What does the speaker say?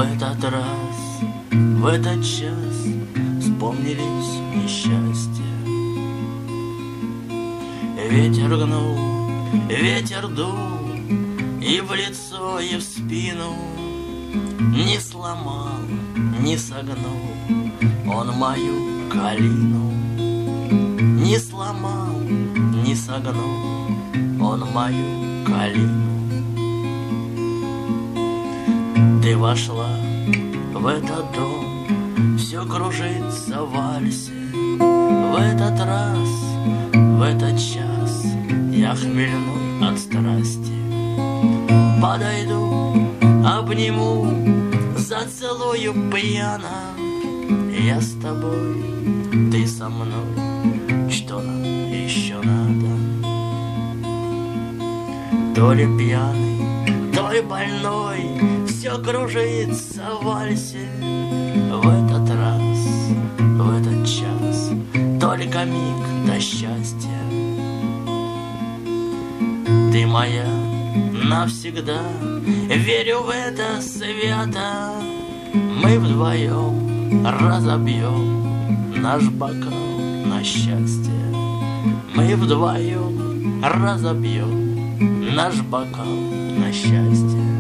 этот раз, в этот час вспомнились несчастья. Ветер гнул, ветер дул, и в лицо, и в спину. Не сломал, не согнул он мою калину. Не сломал, не согнул он мою калину. Ты вошла в этот дом, все кружится в вальсе. В этот раз, в этот час я хмельной от страсти. Подойду, обниму, зацелую пьяно. Я с тобой, ты со мной, что нам еще надо? То ли пьяный, то ли больной, все кружится в вальсе. В этот раз, в этот час, только миг до счастья. Ты моя навсегда, верю в это свято. Мы вдвоем разобьем наш бокал на счастье. Мы вдвоем разобьем наш бокал на счастье.